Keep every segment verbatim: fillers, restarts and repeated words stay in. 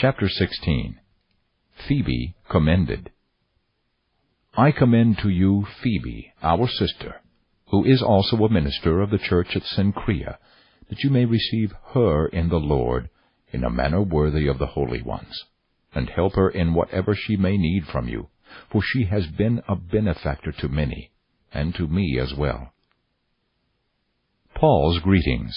Chapter sixteen. Phoebe commended. I commend to you Phoebe, our sister, who is also a minister of the church at Cenchrea, that you may receive her in the Lord in a manner worthy of the holy ones, and help her in whatever she may need from you, for she has been a benefactor to many, and to me as well. Paul's greetings.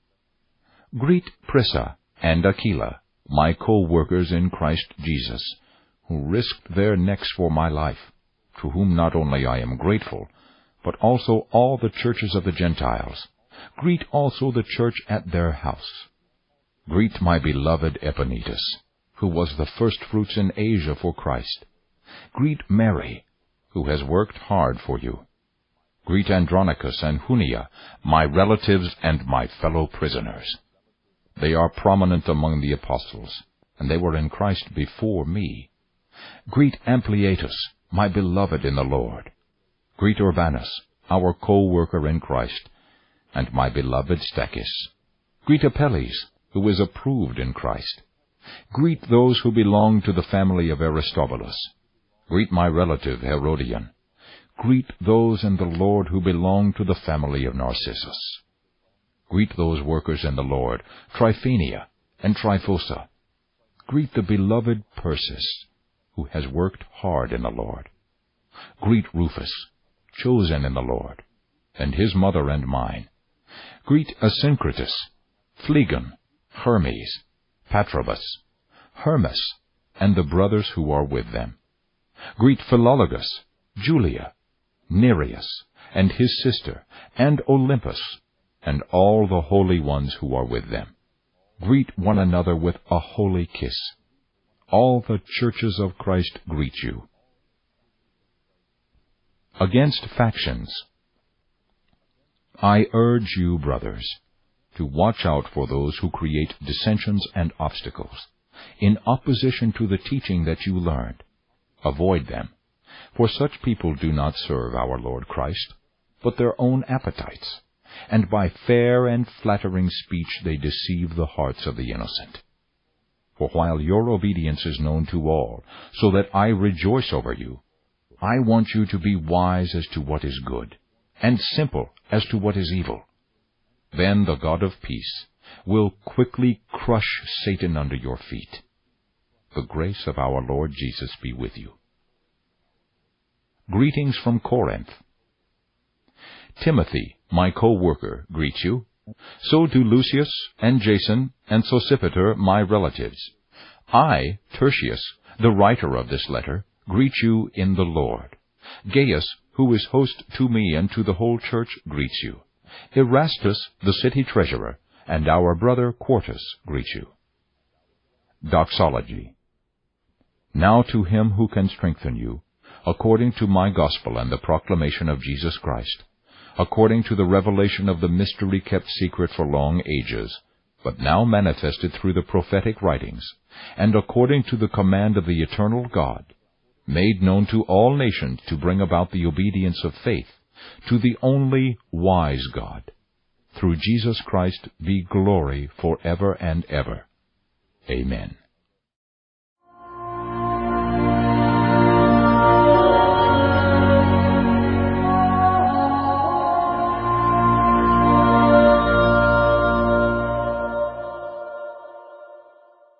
Greet Prisca and Aquila, my co-workers in Christ Jesus, who risked their necks for my life, to whom not only I am grateful, but also all the churches of the Gentiles. Greet also the church at their house. Greet my beloved Epaenetus, who was the firstfruits in Asia for Christ. Greet Mary, who has worked hard for you. Greet Andronicus and Junia, my relatives and my fellow prisoners. They are prominent among the apostles, and they were in Christ before me. Greet Ampliatus, my beloved in the Lord. Greet Urbanus, our co-worker in Christ, and my beloved Stachys. Greet Apelles, who is approved in Christ. Greet those who belong to the family of Aristobulus. Greet my relative Herodion. Greet those in the Lord who belong to the family of Narcissus. Greet those workers in the Lord, Tryphenia and Tryphosa. Greet the beloved Persis, who has worked hard in the Lord. Greet Rufus, chosen in the Lord, and his mother and mine. Greet Asyncritus, Phlegon, Hermes, Patrobas, Hermas, and the brothers who are with them. Greet Philologus, Julia, Nereus, and his sister, and Olympus, and all the holy ones who are with them. Greet one another with a holy kiss. All the churches of Christ greet you. Against factions. I urge you, brothers, to watch out for those who create dissensions and obstacles, in opposition to the teaching that you learned. Avoid them, for such people do not serve our Lord Christ, but their own appetites, and by fair and flattering speech they deceive the hearts of the innocent. For while your obedience is known to all, so that I rejoice over you, I want you to be wise as to what is good, and simple as to what is evil. Then the God of peace will quickly crush Satan under your feet. The grace of our Lord Jesus be with you. Greetings from Corinth. Timothy, my co-worker, greets you. So do Lucius and Jason and Sosipater, my relatives. I, Tertius, the writer of this letter, greet you in the Lord. Gaius, who is host to me and to the whole church, greets you. Erastus, the city treasurer, and our brother Quartus greet you. Doxology. Now to him who can strengthen you, according to my gospel and the proclamation of Jesus Christ, according to the revelation of the mystery kept secret for long ages, but now manifested through the prophetic writings, and according to the command of the eternal God, made known to all nations to bring about the obedience of faith, to the only wise God. Through Jesus Christ be glory forever and ever. Amen.